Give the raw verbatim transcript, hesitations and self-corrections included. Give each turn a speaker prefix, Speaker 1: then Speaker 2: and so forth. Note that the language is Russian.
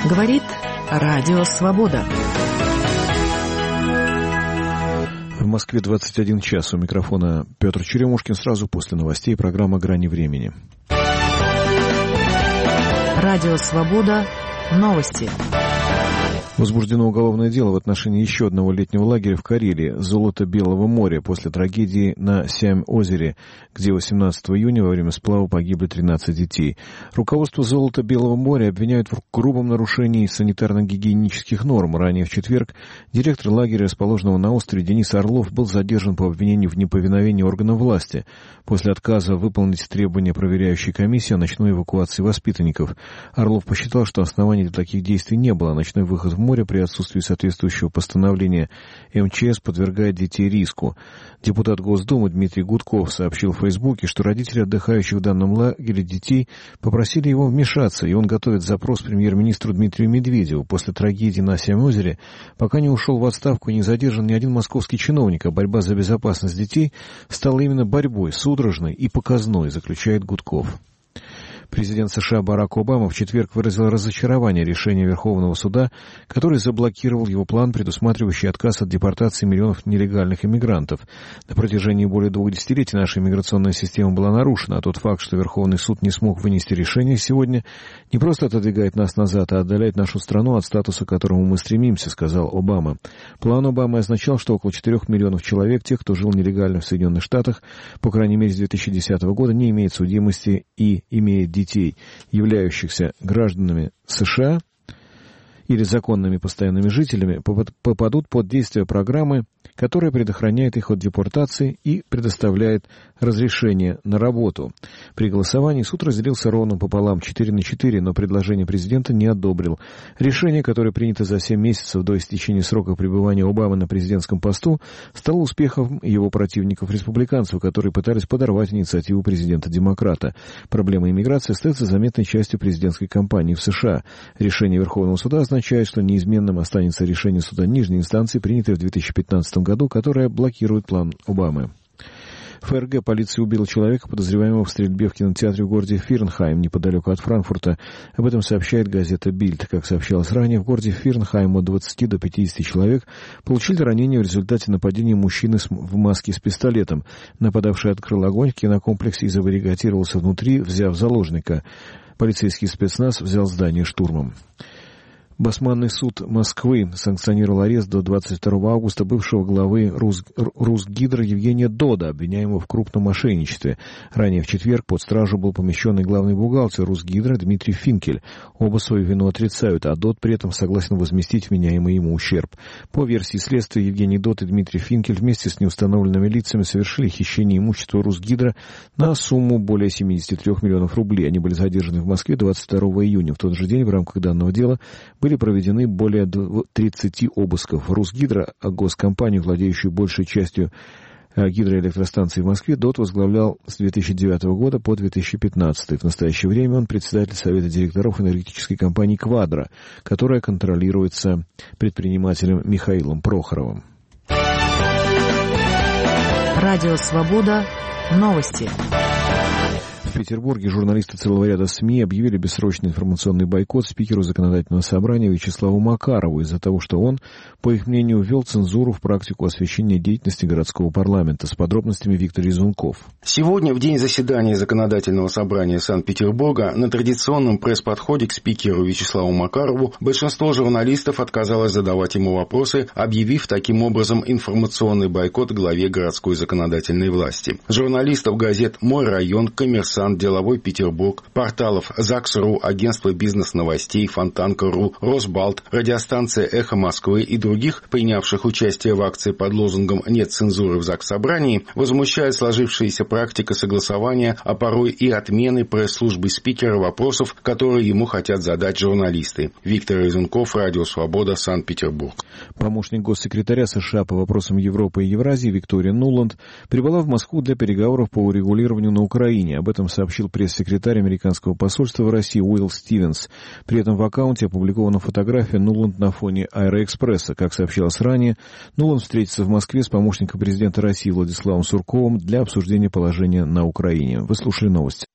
Speaker 1: Говорит Радио Свобода.
Speaker 2: В Москве двадцать один час. У микрофона Петр Черемушкин. Сразу после новостей программа «Грани времени».
Speaker 1: Радио Свобода. Новости.
Speaker 2: Возбуждено уголовное дело в отношении еще одного летнего лагеря в Карелии, «Золото Белого моря», после трагедии на Сямь-озере, где восемнадцатого июня во время сплава погибли тринадцать детей. Руководство «Золота Белого моря» обвиняют в грубом нарушении санитарно-гигиенических норм. Ранее в четверг директор лагеря, расположенного на острове, Денис Орлов, был задержан по обвинению в неповиновении органов власти после отказа выполнить требования проверяющей комиссии о ночной эвакуации воспитанников. Орлов посчитал, что оснований для таких действий не было. Ночной выход в море при отсутствии соответствующего постановления эм че эс подвергает детей риску. Депутат Госдумы Дмитрий Гудков сообщил в Фейсбуке, что родители отдыхающих в данном лагере детей попросили его вмешаться, и он готовит запрос премьер-министру Дмитрию Медведеву. После трагедии на Сямь-озере пока не ушел в отставку и не задержан ни один московский чиновник, а борьба за безопасность детей стала именно борьбой судорожной и показной, заключает Гудков. Президент США Барак Обама в четверг выразил разочарование решением Верховного суда, который заблокировал его план, предусматривающий отказ от депортации миллионов нелегальных иммигрантов. На протяжении более двух десятилетий наша иммиграционная система была нарушена, а тот факт, что Верховный суд не смог вынести решение сегодня, не просто отодвигает нас назад, а отдаляет нашу страну от статуса, к которому мы стремимся, сказал Обама. План Обамы означал, что около четырех миллионов человек, тех, кто жил нелегально в Соединенных Штатах, по крайней мере с две тысячи десятого года, не имеет судимости и имеет детей, являющихся гражданами США или законными постоянными жителями, попадут под действие программы, которая предохраняет их от депортации и предоставляет разрешение на работу. При голосовании суд разделился ровно пополам, четыре на четыре, но предложение президента не одобрил. Решение, которое принято за семь месяцев до истечения срока пребывания Обамы на президентском посту, стало успехом его противников-республиканцев, которые пытались подорвать инициативу президента-демократа. Проблема иммиграции остается заметной частью президентской кампании в США. Решение Верховного суда означает, что неизменным останется решение суда нижней инстанции, принятое в две тысячи пятнадцатом году, которое блокирует план Обамы. В ФРГ полиция убила человека, подозреваемого в стрельбе в кинотеатре в городе Фирнхайм, неподалеку от Франкфурта. Об этом сообщает газета «Бильд». Как сообщалось ранее, в городе Фирнхайм от двадцати до пятидесяти человек получили ранения в результате нападения мужчины в маске с пистолетом. Нападавший открыл огонь в кинокомплексе и забаррикадировался внутри, взяв заложника. Полицейский спецназ взял здание штурмом. Басманный суд Москвы санкционировал арест до двадцать второго августа бывшего главы Рус... Русгидро Евгения Дода, обвиняемого в крупном мошенничестве. Ранее в четверг под стражу был помещен и главный бухгалтер Русгидро Дмитрий Финкель. Оба свою вину отрицают, а Дод при этом согласен возместить вменяемый ему ущерб. По версии следствия, Евгений Дод и Дмитрий Финкель вместе с неустановленными лицами совершили хищение имущества Русгидро на сумму более семидесяти трёх миллионов рублей. Они были задержаны в Москве двадцать второго июня. В тот же день в рамках данного дела были проведены более тридцати обысков. Русгидро, госкомпанию, владеющую большей частью гидроэлектростанций в Москве, Дод возглавлял с две тысячи девятого года по две тысячи пятнадцатый. В настоящее время он председатель Совета директоров энергетической компании «Квадро», которая контролируется предпринимателем Михаилом Прохоровым.
Speaker 1: Радио «Свобода». Новости.
Speaker 2: В Петербурге журналисты целого ряда СМИ объявили бессрочный информационный бойкот спикеру законодательного собрания Вячеславу Макарову из-за того, что он, по их мнению, ввел цензуру в практику освещения деятельности городского парламента. С подробностями Виктор Резунков.
Speaker 3: Сегодня, в день заседания законодательного собрания Санкт-Петербурга, на традиционном пресс-подходе к спикеру Вячеславу Макарову большинство журналистов отказалось задавать ему вопросы, объявив таким образом информационный бойкот главе городской законодательной власти. Журналистов газет «Мой район», «Коммерсант», «Деловой Петербург», порталов ЗАГС.ру, агентство бизнес-новостей, Фонтанка.ру, Росбалт, радиостанция «Эхо Москвы» и других, принявших участие в акции под лозунгом «Нет цензуры в Заксобрании», возмущает сложившаяся практика согласования, а порой и отмены пресс-службы спикера вопросов, которые ему хотят задать журналисты. Виктор Резунков, Радио Свобода, Санкт-Петербург.
Speaker 2: Помощник госсекретаря США по вопросам Европы и Евразии Виктория Нуланд прибыла в Москву для переговоров по урегулированию на Украине. Об этом сообщил пресс-секретарь американского посольства в России Уилл Стивенс. При этом в аккаунте опубликована фотография Нуланд на фоне Аэроэкспресса. Как сообщалось ранее, Нуланд встретится в Москве с помощником президента России Владиславом Сурковым для обсуждения положения на Украине. Вы слушали новости.